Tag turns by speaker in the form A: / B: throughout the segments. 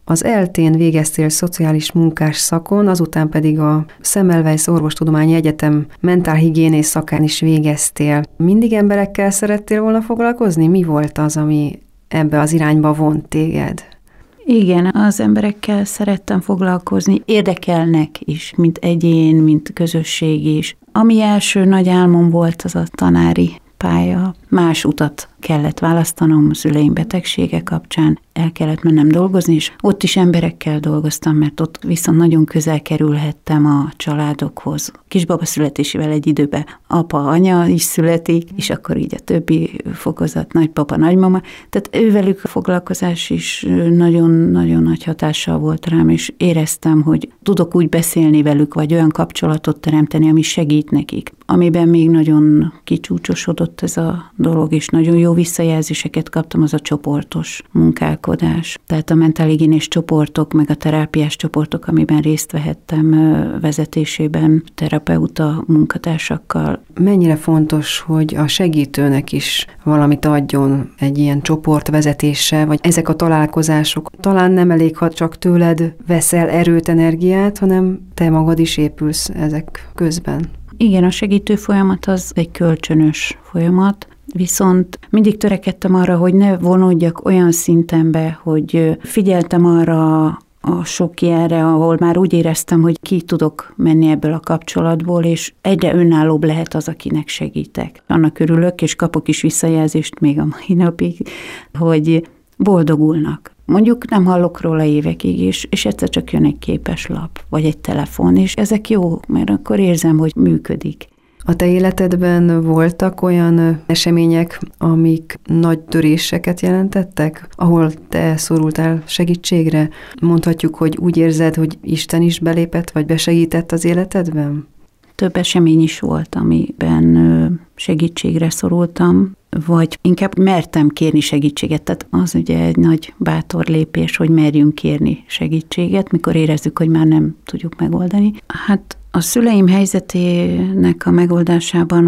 A: Az ELTÉN végeztél szociális munkás szakon, azután pedig a Semmelweis Orvostudományi Egyetem mentálhigiénész szakán is végeztél. Mindig emberekkel szerettél volna foglalkozni? Mi volt az, ami ebbe az irányba vont téged?
B: Igen, az emberekkel szerettem foglalkozni, érdekelnek is, mint egyén, mint közösség is. Ami első nagy álmom volt, az a tanári pálya. Más utat kellett választanom a szüleim betegsége kapcsán, el kellett mennem dolgozni, és ott is emberekkel dolgoztam, mert ott viszont nagyon közel kerülhettem a családokhoz. Kisbaba születésével egy időben apa, anya is születik, és akkor így a többi fokozat, nagypapa, nagymama. Tehát ővelük a foglalkozás is nagyon-nagyon nagy hatással volt rám, és éreztem, hogy tudok úgy beszélni velük, vagy olyan kapcsolatot teremteni, ami segít nekik. Amiben még nagyon kicsúcsosodott ez a dolog, és nagyon jó visszajelzéseket kaptam, az a csoportos munkálkodás. Tehát a mentálhigiénés csoportok, meg a terápiás csoportok, amiben részt vehettem vezetésében, terapeuta munkatársakkal.
A: Mennyire fontos, hogy a segítőnek is valamit adjon egy ilyen csoport vezetése, vagy ezek a találkozások? Talán nem elég, ha csak tőled veszel erőt, energiát, hanem te magad is épülsz ezek közben.
B: Igen, a segítő folyamat az egy kölcsönös folyamat, viszont mindig törekedtem arra, hogy ne vonódjak olyan szinten be, hogy figyeltem arra a sok ilyenre, ahol már úgy éreztem, hogy ki tudok menni ebből a kapcsolatból, és egyre önállóbb lehet az, akinek segítek. Annak örülök, és kapok is visszajelzést még a mai napig, hogy boldogulnak. Mondjuk nem hallok róla évekig, és egyszer csak jön egy képeslap, vagy egy telefon, és ezek jó, mert akkor érzem, hogy működik.
A: A te életedben voltak olyan események, amik nagy töréseket jelentettek, ahol te szorultál segítségre? Mondhatjuk, hogy úgy érzed, hogy Isten is belépett, vagy besegített az életedben?
B: Több esemény is volt, amiben segítségre szorultam, vagy inkább mertem kérni segítséget. Tehát az ugye egy nagy bátor lépés, hogy merjünk kérni segítséget, mikor érezzük, hogy már nem tudjuk megoldani. Hát a szüleim helyzetének a megoldásában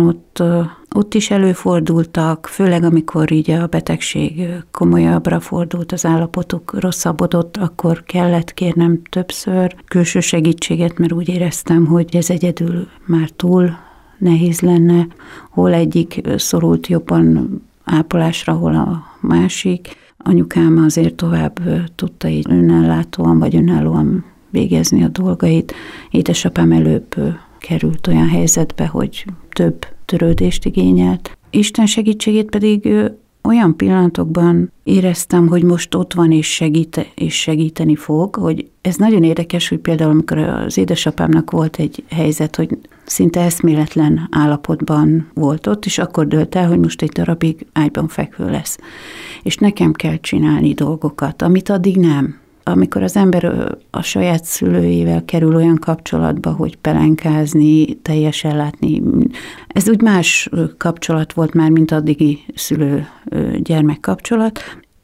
B: ott is előfordultak, főleg amikor így a betegség komolyabbra fordult, az állapotuk rosszabbodott, akkor kellett kérnem többször külső segítséget, mert úgy éreztem, hogy ez egyedül már túl nehéz lenne, hol egyik szorult jobban ápolásra, hol a másik. Anyukám azért tovább tudta így önellátóan vagy önállóan végezni a dolgait. Édesapám előbb került olyan helyzetbe, hogy több törődést igényelt. Isten segítségét pedig olyan pillanatokban éreztem, hogy most ott van és segíteni fog, hogy ez nagyon érdekes, hogy például amikor az édesapámnak volt egy helyzet, hogy szinte eszméletlen állapotban volt ott, és akkor dölt el, hogy most egy darabig ágyban fekvő lesz. És nekem kell csinálni dolgokat, amit addig nem. Amikor az ember a saját szülőjével kerül olyan kapcsolatba, hogy pelenkázni, teljesen látni, ez úgy más kapcsolat volt már, mint addigi szülő-gyermek kapcsolat,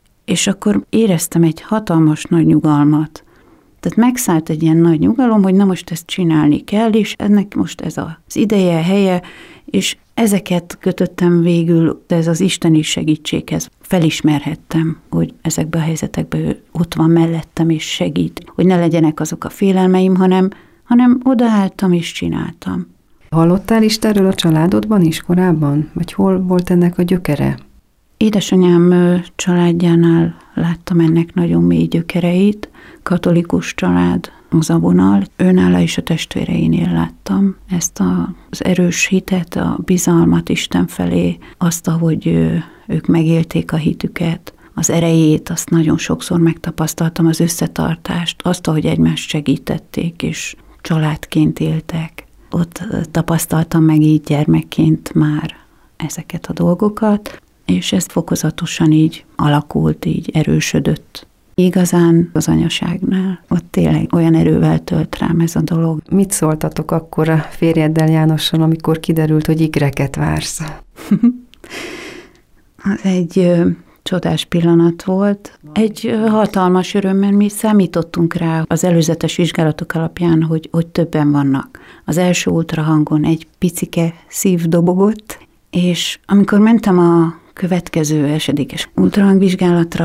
B: és akkor éreztem egy hatalmas nagy nyugalmat. Tehát megszállt egy ilyen nagy nyugalom, hogy na most ezt csinálni kell, és ennek most ez az ideje, helye, és ezeket kötöttem végül, ez az isteni segítséghez. Felismerhettem, hogy ezekben a helyzetekben ő ott van mellettem és segít, hogy ne legyenek azok a félelmeim, hanem odaálltam és csináltam.
A: Hallottál Istenről a családodban is korábban? Vagy hol volt ennek a gyökere?
B: Édesanyám családjánál láttam ennek nagyon mély gyökereit, katolikus család, az a vonal. Őnála is a testvéreinél láttam ezt az erős hitet, a bizalmat Isten felé, azt, ahogy ők megélték a hitüket, az erejét, azt nagyon sokszor megtapasztaltam, az összetartást, azt, ahogy egymást segítették, és családként éltek. Ott tapasztaltam meg így gyermekként már ezeket a dolgokat, és ez fokozatosan így alakult, így erősödött. Igazán az anyaságnál, ott tényleg olyan erővel tölt rám ez a dolog.
A: Mit szóltatok akkor a férjeddel, Jánossal, amikor kiderült, hogy ikreket vársz?
B: Az egy csodás pillanat volt. Egy hatalmas öröm, mert mi számítottunk rá az előzetes vizsgálatok alapján, hogy többen vannak. Az első ultrahangon egy picike szív dobogott, és amikor mentem a következő esedékes ultrahangvizsgálatra,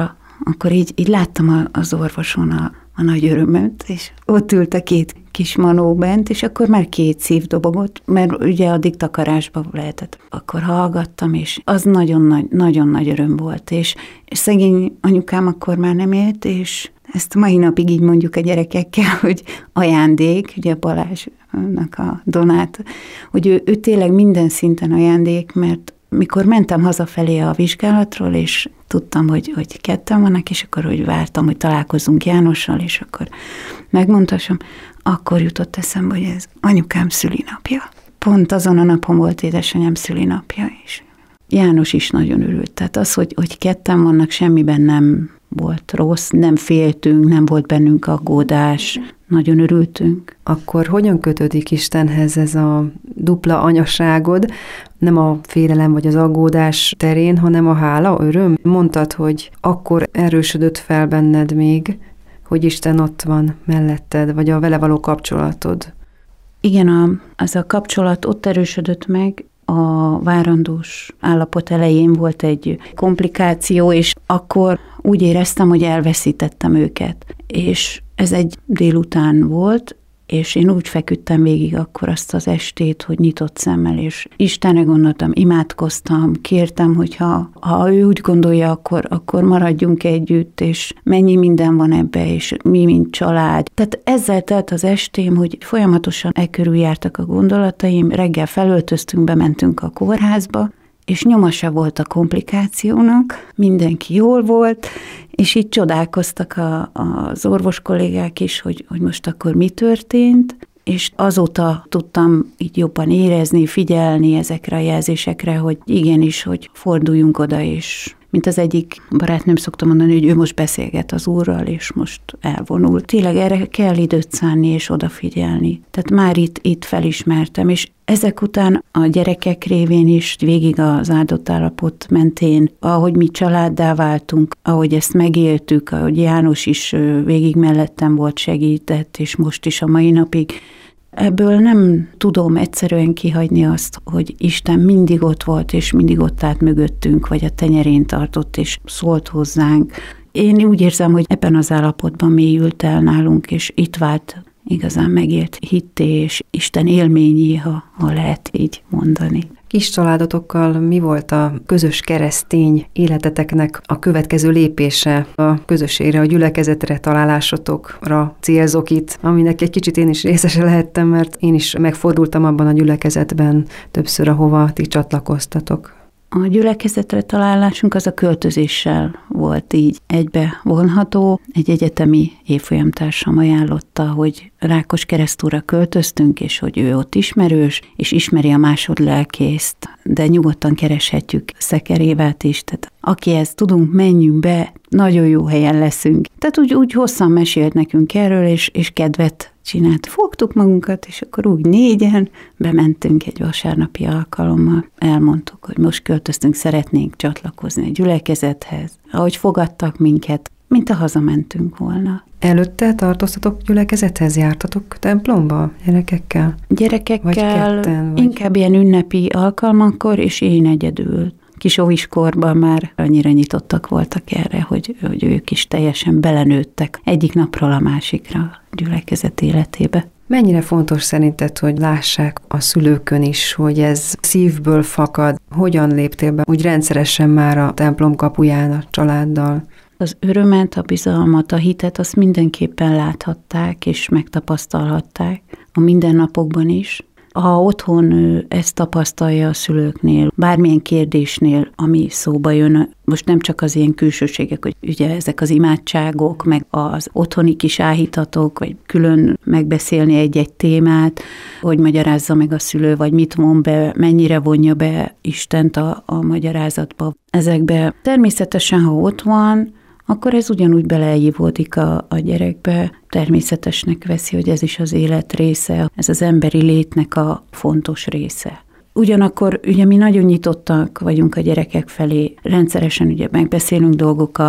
B: akkor így láttam az orvoson a nagy örömöt, és ott ült a két kis manó bent, és akkor már 2 szív dobogott, mert ugye addig takarásba lehetett. Akkor hallgattam, és az nagyon nagy öröm volt, és szegény anyukám akkor már nem élt, és ezt mai napig így mondjuk a gyerekekkel, hogy ajándék, ugye Balázsnak a Donát, hogy ő tényleg minden szinten ajándék, mert mikor mentem hazafelé a vizsgálatról, és tudtam, hogy ketten vannak, és akkor hogy vártam, hogy találkozzunk Jánossal, és akkor megmondhassam, akkor jutott eszembe, hogy ez anyukám szülinapja. Pont azon a napon volt édesanyám szülinapja is. János is nagyon örült. Tehát az, hogy ketten vannak, semmiben nem volt rossz, nem féltünk, nem volt bennünk aggódás, nagyon örültünk.
A: Akkor hogyan kötődik Istenhez ez a dupla anyaságod? Nem a félelem vagy az aggódás terén, hanem a hála, öröm? Mondtad, hogy akkor erősödött fel benned még, hogy Isten ott van melletted, vagy a vele való kapcsolatod.
B: Igen, az a kapcsolat ott erősödött meg, a várandós állapot elején volt egy komplikáció, és akkor úgy éreztem, hogy elveszítettem őket. És ez egy délután volt, és én úgy feküdtem végig akkor azt az estét, hogy nyitott szemmel, és Istenre gondoltam, imádkoztam, kértem, hogy ha ő úgy gondolja, akkor maradjunk együtt, és mennyi minden van ebbe, és mi, mint család. Tehát ezzel telt az estém, hogy folyamatosan körül jártak a gondolataim, reggel felöltöztünk, bementünk a kórházba, és nyoma se volt a komplikációnak, mindenki jól volt, és így csodálkoztak az orvos kollégák is, hogy most akkor mi történt, és azóta tudtam így jobban érezni, figyelni ezekre a jelzésekre, hogy igenis, hogy forduljunk oda, és mint az egyik barátnőm szokta mondani, hogy ő most beszélget az Úrral, és most elvonul. Tényleg erre kell időt szánni, és odafigyelni. Tehát már itt felismertem, és ezek után a gyerekek révén is végig az áldott állapot mentén, ahogy mi családdá váltunk, ahogy ezt megéltük, ahogy János is végig mellettem volt, segített, és most is a mai napig. Ebből nem tudom egyszerűen kihagyni azt, hogy Isten mindig ott volt, és mindig ott állt mögöttünk, vagy a tenyerén tartott, és szólt hozzánk. Én úgy érzem, hogy ebben az állapotban mélyült el nálunk, és itt vált igazán megélt hitté, és Isten élményé, ha lehet így mondani.
A: Kis családotokkal mi volt a közös keresztény életeteknek a következő lépése a közösségre, a gyülekezetre, találásotokra célzok itt, aminek egy kicsit én is részese lehettem, mert én is megfordultam abban a gyülekezetben többször, ahova ti csatlakoztatok.
B: A gyülekezetre találásunk az a költözéssel volt így egybe vonható. Egy egyetemi évfolyamtársam ajánlotta, hogy Rákoskeresztúra költöztünk, és hogy ő ott ismerős, és ismeri a másodlelkészt, de nyugodtan kereshetjük Szeker Évát is, tehát akihez tudunk, menjünk be, nagyon jó helyen leszünk. Tehát úgy hosszan mesélt nekünk erről, és kedvet csinált. Fogtuk magunkat, és akkor úgy 4-en bementünk egy vasárnapi alkalommal. Elmondtuk, hogy most költöztünk, szeretnénk csatlakozni a gyülekezethez. Ahogy fogadtak minket, mint a hazamentünk volna.
A: Előtte tartoztatok gyülekezethez, jártatok templomba gyerekekkel?
B: Gyerekekkel,
A: vagy ketten,
B: inkább ilyen ünnepi alkalmakkor, és én egyedül. Kis óviskorban már annyira nyitottak voltak erre, hogy ők is teljesen belenőttek egyik napról a másikra a gyülekezet életébe.
A: Mennyire fontos szerinted, hogy lássák a szülőkön is, hogy ez szívből fakad? Hogyan léptél be úgy rendszeresen már a templom kapuján a családdal?
B: Az örömet, a bizalmat, a hitet azt mindenképpen láthatták és megtapasztalhatták a mindennapokban is. Ha otthon ezt tapasztalja a szülőknél, bármilyen kérdésnél, ami szóba jön, most nem csak az ilyen külsőségek, hogy ugye ezek az imádságok, meg az otthoni kis áhítatok, vagy külön megbeszélni egy-egy témát, hogy magyarázza meg a szülő, vagy mit von be, mennyire vonja be Istent a magyarázatba. Ezekbe természetesen, ha ott van, akkor ez ugyanúgy beleívódik a gyerekbe, természetesnek veszi, hogy ez is az élet része, ez az emberi létnek a fontos része. Ugyanakkor ugye mi nagyon nyitottak vagyunk a gyerekek felé, rendszeresen ugye megbeszélünk dolgokat,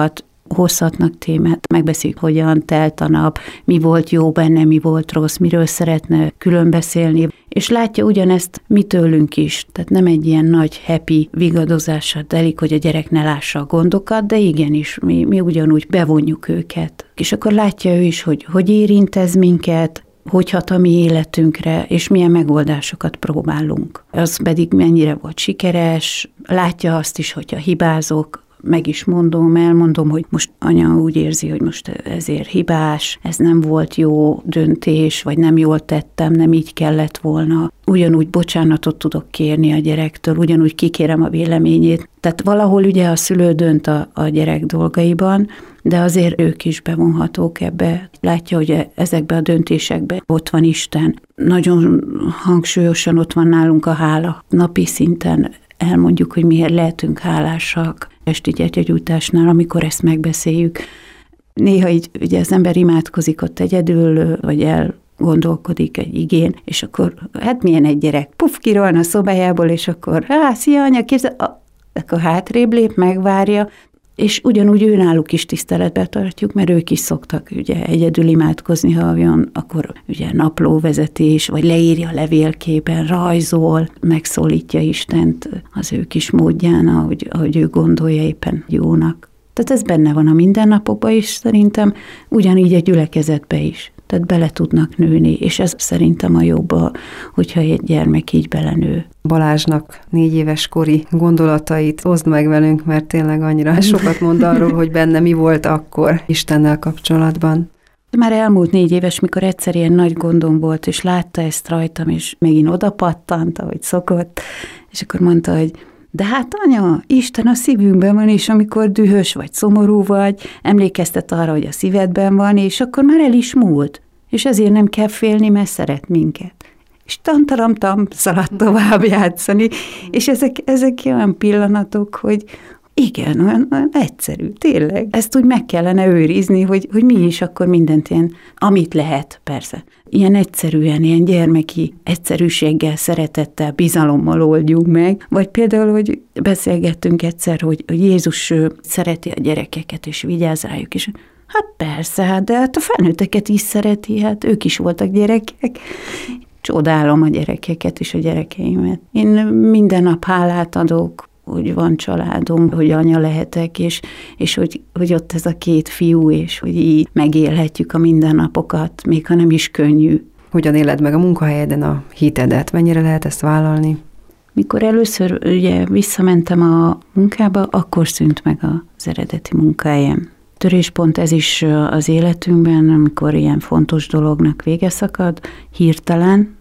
B: hozhatnak témát, megbeszéljük, hogyan telt a nap, mi volt jó benne, mi volt rossz, miről szeretne külön beszélni, és látja ugyanezt mi tőlünk is. Tehát nem egy ilyen nagy happy vigadozással telik, hogy a gyerek ne lássa a gondokat, de igenis, mi ugyanúgy bevonjuk őket. És akkor látja ő is, hogy érint ez minket, hogy hat a mi életünkre, és milyen megoldásokat próbálunk. Az pedig mennyire volt sikeres, látja azt is, hogyha hibázok, meg is elmondom, hogy most anya úgy érzi, hogy most ezért hibás, ez nem volt jó döntés, vagy nem jól tettem, nem így kellett volna. Ugyanúgy bocsánatot tudok kérni a gyerektől, ugyanúgy kikérem a véleményét. Tehát valahol ugye a szülő dönt a gyerek dolgaiban, de azért ők is bevonhatók ebbe. Látja, hogy ezekbe a döntésekbe ott van Isten. Nagyon hangsúlyosan ott van nálunk a hála. Napi szinten elmondjuk, hogy miért lehetünk hálásak esti gyertyagyújtásnál, amikor ezt megbeszéljük. Néha így ugye az ember imádkozik ott egyedül, vagy elgondolkodik egy igén, és akkor hát milyen egy gyerek, kirolna a szobájából, és akkor szia anya, akkor hátrébb lép, megvárja, és ugyanúgy őnáluk is tiszteletbe tartjuk, mert ők is szoktak ugye egyedül imádkozni, ha olyan, akkor ugye naplóvezetés, vagy leírja levélképen, rajzol, megszólítja Istent az ő kis módján, ahogy ő gondolja éppen jónak. Tehát ez benne van a mindennapokban is szerintem, ugyanígy a gyülekezetbe is. Tehát bele tudnak nőni, és ez szerintem a jobb, hogyha egy gyermek így belenő.
A: Balázsnak 4 éves kori gondolatait oszd meg velünk, mert tényleg annyira sokat mond arról, hogy benne mi volt akkor Istennel kapcsolatban.
B: Már elmúlt 4 éves, mikor egyszer ilyen nagy gondom volt, és látta ezt rajtam, és megint odapattant, ahogy szokott, és akkor mondta, hogy de hát anya, Isten a szívünkben van, és amikor dühös vagy szomorú vagy, emlékeztet arra, hogy a szívedben van, és akkor már el is múlt. És ezért nem kell félni, mert szeret minket. És tantaramtam, szaladt tovább játszani, és ezek olyan pillanatok, hogy igen, olyan egyszerű, tényleg. Ezt úgy meg kellene őrizni, hogy mi is akkor mindent ilyen, amit lehet, persze. Ilyen egyszerűen, ilyen gyermeki egyszerűséggel, szeretettel, bizalommal oldjuk meg. Vagy például, hogy beszélgettünk egyszer, hogy Jézus szereti a gyerekeket, és vigyáz rájuk, és hát persze, de hát a felnőtteket is szereti, hát ők is voltak gyerekek. Csodálom a gyerekeket és a gyerekeimet. Én minden nap hálát adok, hogy van családom, hogy anya lehetek, és hogy ott ez a 2 fiú, és hogy így megélhetjük a mindennapokat, még ha nem is könnyű.
A: Hogyan éled meg a munkahelyeden a hitedet? Mennyire lehet ezt vállalni?
B: Mikor először ugye visszamentem a munkába, akkor szűnt meg az eredeti munkahelyem. Töréspont ez is az életünkben, amikor ilyen fontos dolognak vége szakad, hirtelen.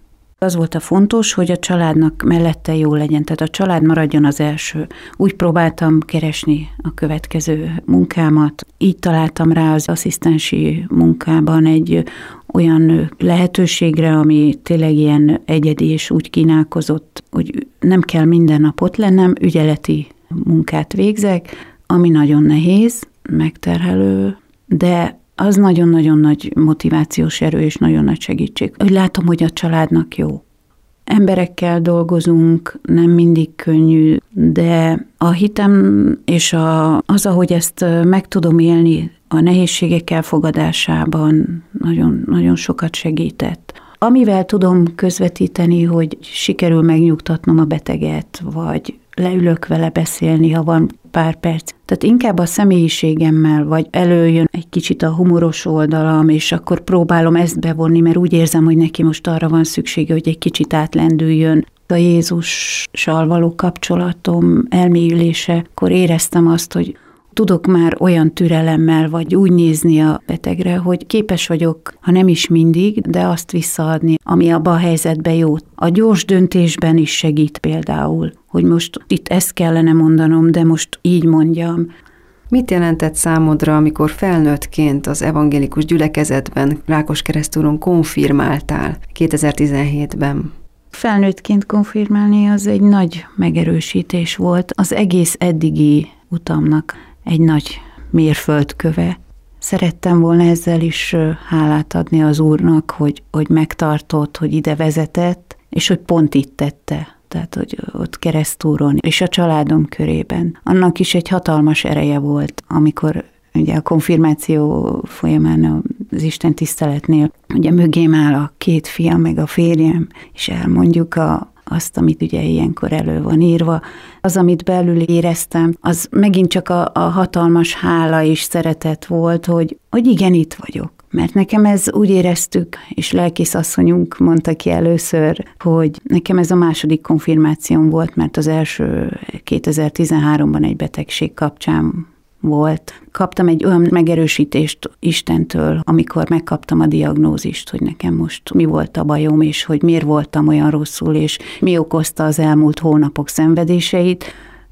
B: Az volt a fontos, hogy a családnak mellette jó legyen, tehát a család maradjon az első. Úgy próbáltam keresni a következő munkámat. Így találtam rá az asszisztensi munkában egy olyan lehetőségre, ami tényleg ilyen egyedi és úgy kínálkozott, hogy nem kell minden nap ott lennem, ügyeleti munkát végzek, ami nagyon nehéz, megterhelő, de az nagyon-nagyon nagy motivációs erő és nagyon nagy segítség. Hogy látom, hogy a családnak jó. Emberekkel dolgozunk, nem mindig könnyű, de a hitem és az, ahogy ezt meg tudom élni, a nehézségek elfogadásában nagyon, nagyon sokat segített. Amivel tudom közvetíteni, hogy sikerül megnyugtatnom a beteget, vagy leülök vele beszélni, ha van pár perc. Tehát inkább a személyiségemmel, vagy előjön egy kicsit a humoros oldalam, és akkor próbálom ezt bevonni, mert úgy érzem, hogy neki most arra van szüksége, hogy egy kicsit átlendüljön. A Jézussal való kapcsolatom elmélyülésekor éreztem azt, hogy tudok már olyan türelemmel, vagy úgy nézni a betegre, hogy képes vagyok, ha nem is mindig, de azt visszaadni, ami abban a helyzetben jó. A gyors döntésben is segít például, hogy most itt ezt kellene mondanom, de most így mondjam.
A: Mit jelentett számodra, amikor felnőttként az evangélikus gyülekezetben Rákoskeresztúron konfirmáltál 2017-ben?
B: Felnőttként konfirmálni az egy nagy megerősítés volt. Az egész eddigi utamnak egy nagy mérföldköve. Szerettem volna ezzel is hálát adni az Úrnak, hogy megtartott, hogy ide vezetett, és hogy pont itt tette. Tehát, hogy ott Keresztúron és a családom körében. Annak is egy hatalmas ereje volt, amikor ugye a konfirmáció folyamán az Isten tiszteletnél, ugye mögém áll a 2 fiam, meg a férjem, és elmondjuk azt, amit ugye ilyenkor elő van írva. Az, amit belül éreztem, az megint csak a hatalmas hála és szeretet volt, hogy igen, itt vagyok. Mert nekem ez úgy éreztük, és lelkészasszonyunk mondta ki először, hogy nekem ez a második konfirmációm volt, mert az első 2013-ban egy betegség kapcsán volt. Kaptam egy olyan megerősítést Istentől, amikor megkaptam a diagnózist, hogy nekem most mi volt a bajom, és hogy miért voltam olyan rosszul, és mi okozta az elmúlt hónapok szenvedéseit,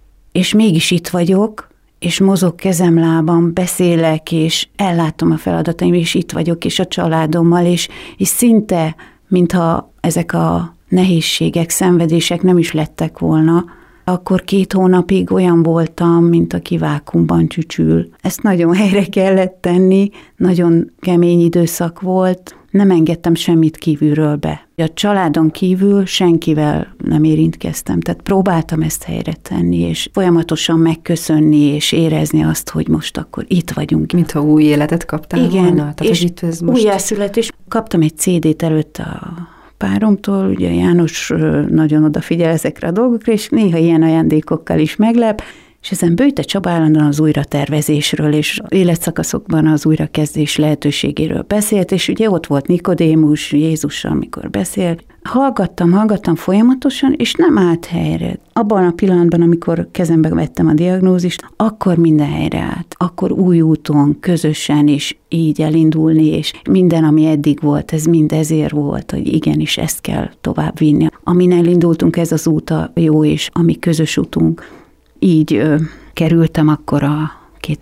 B: és mégis itt vagyok, és mozog kezem, lábam, beszélek, és ellátom a feladataim, és itt vagyok, és a családommal, és szinte, mintha ezek a nehézségek, szenvedések nem is lettek volna, akkor 2 hónapig olyan voltam, mint aki vákuumban csücsül. Ezt nagyon helyre kellett tenni, nagyon kemény időszak volt, nem engedtem semmit kívülről be. A családon kívül senkivel nem érintkeztem, tehát próbáltam ezt helyre tenni, és folyamatosan megköszönni, és érezni azt, hogy most akkor itt vagyunk.
A: Mintha új életet kaptál
B: igen,
A: volna? Tehát,
B: és
A: itt ez most...
B: újjászületés. Kaptam egy CD-t előtte a páromtól, ugye János nagyon odafigyel ezekre a dolgokra, és néha ilyen ajándékokkal is meglep, és ezen Böjte Csaba állandóan az újratervezésről és életszakaszokban az újrakezdés lehetőségéről beszélt, és ugye ott volt Nikodémus, Jézussal, amikor beszélt. Hallgattam folyamatosan, és nem állt helyre. Abban a pillanatban, amikor kezembe vettem a diagnózist, akkor minden helyre állt. Akkor új úton, közösen is így elindulni, és minden, ami eddig volt, ez mind ezért volt, hogy igenis ezt kell tovább vinni. Amin elindultunk, ez az út a jó, és ami közös utunk. Így kerültem akkor a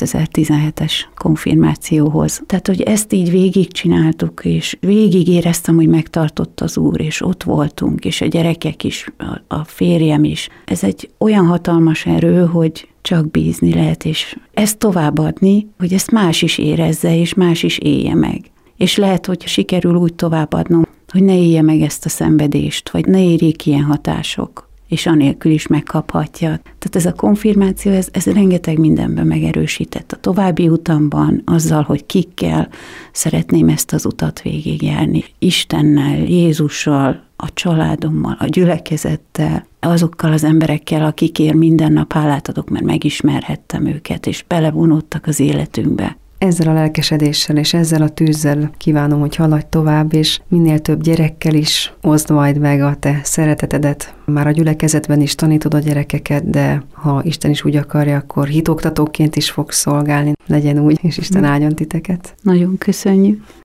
B: 2017-es konfirmációhoz. Tehát, hogy ezt így végigcsináltuk, és végig éreztem, hogy megtartott az Úr, és ott voltunk, és a gyerekek is, a férjem is. Ez egy olyan hatalmas erő, hogy csak bízni lehet, és ezt továbbadni, hogy ezt más is érezze, és más is élje meg. És lehet, hogy sikerül úgy továbbadnom, hogy ne élje meg ezt a szenvedést, vagy ne érjék ilyen hatások, és anélkül is megkaphatja. Tehát ez a konfirmáció, ez rengeteg mindenben megerősített a további utamban, azzal, hogy kikkel szeretném ezt az utat végigjárni. Istennel, Jézussal, a családommal, a gyülekezettel, azokkal az emberekkel, akikért minden nap hálát adok, mert megismerhettem őket, és belevonódtak az életünkbe.
A: Ezzel a lelkesedéssel és ezzel a tűzzel kívánom, hogy haladj tovább, és minél több gyerekkel is oszd majd meg a te szeretetedet. Már a gyülekezetben is tanítod a gyerekeket, de ha Isten is úgy akarja, akkor hitoktatóként is fogsz szolgálni. Legyen úgy, és Isten áldjon titeket.
B: Nagyon köszönjük.